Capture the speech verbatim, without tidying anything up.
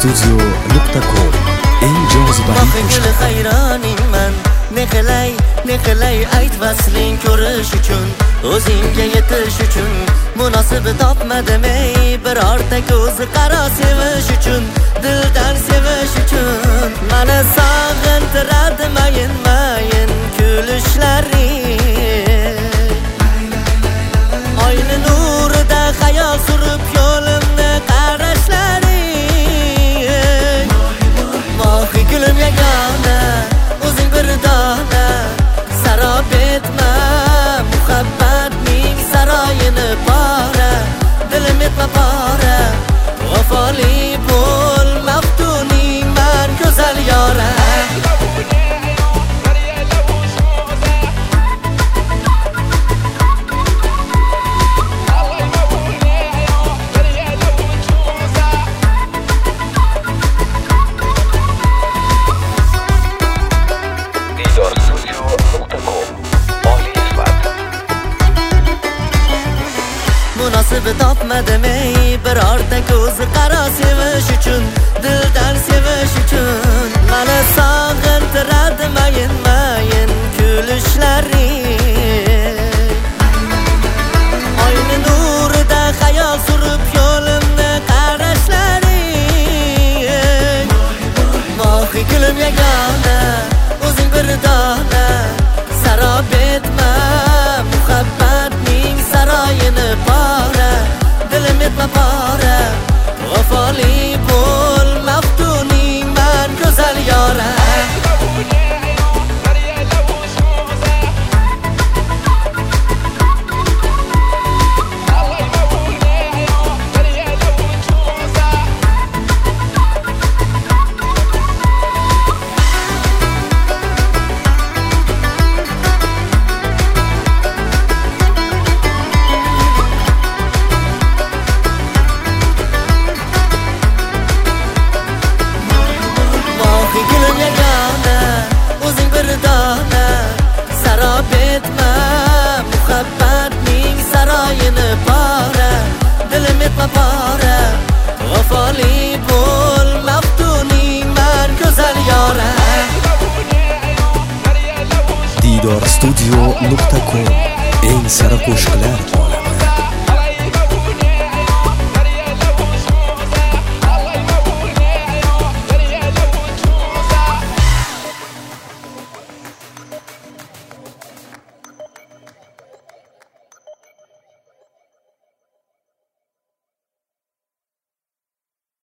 studio nuqta com eng jozibali qo'shiqlar. Neqilay, neqilay ayt vasling ko'rish uchun, o'zingga yetish uchun munosib topmadim ey birorta ko'z qaro sevish uchun, dildan sevish uchun. Mani sog'intiradi mayin mayin kulishlaring, oyni nurida xayol surib yo'limni qarashlaring. Vohi gulim yagona, o'zing bir dona, sarob etma muhabbatning saroyini pora, dilim etma pora, vafoli bo'l maftuning man go'zal yora. Munosib topmadim ey birorta ko'z qaro sevish uchun, dildan sevish uchun. Mani sog'intiradi mayin mayin kulishlaring, oyni nurida xayol surib yo'limni qarashlaring. Vohi gulim yagona, o'zing bir dona, sarob etma muhabbatning saroyini pora, dilim etma pora, vafoli bo'l maftuning man go'zal yora. Gulim yagona, o'zing bir dona, sarob etma muhabbatning saroyini pora, dilim etma pora, vafoli bo'l maftuning man go'zal yora. Didor studio nuqta com eng sara qo'shiqlar.